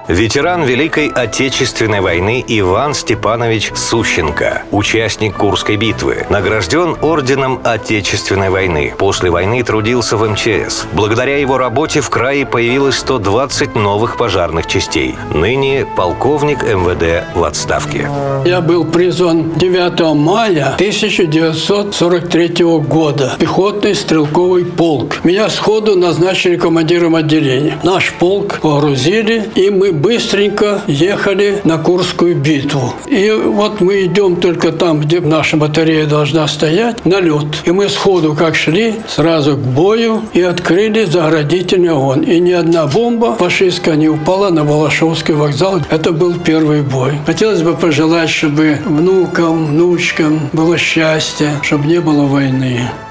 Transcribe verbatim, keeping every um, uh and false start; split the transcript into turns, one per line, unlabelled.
Ветеран Великой Отечественной войны Иван Степанович Сущенко, участник Курской битвы, награжден орденом Отечественной войны. После войны трудился в эм че эс. Благодаря его работе в крае появилось сто двадцать новых пожарных частей. Ныне полковник эм вэ дэ в отставке.
Я был призван девятого мая тысяча девятьсот сорок третьего года. Пехотный стрелковый полк. Меня сходу назначили командиром отделения. Наш полк погрузили, и мы быстренько ехали на Курскую битву. И вот мы идем только там, где наша батарея должна стоять, на лед. И мы сходу как шли, сразу к бою, и открыли заградительный огонь. И ни одна бомба фашистская не упала на Балашовский вокзал. Это был первый бой. Хотелось бы пожелать, чтобы внукам, внучкам было счастье, чтобы не было войны.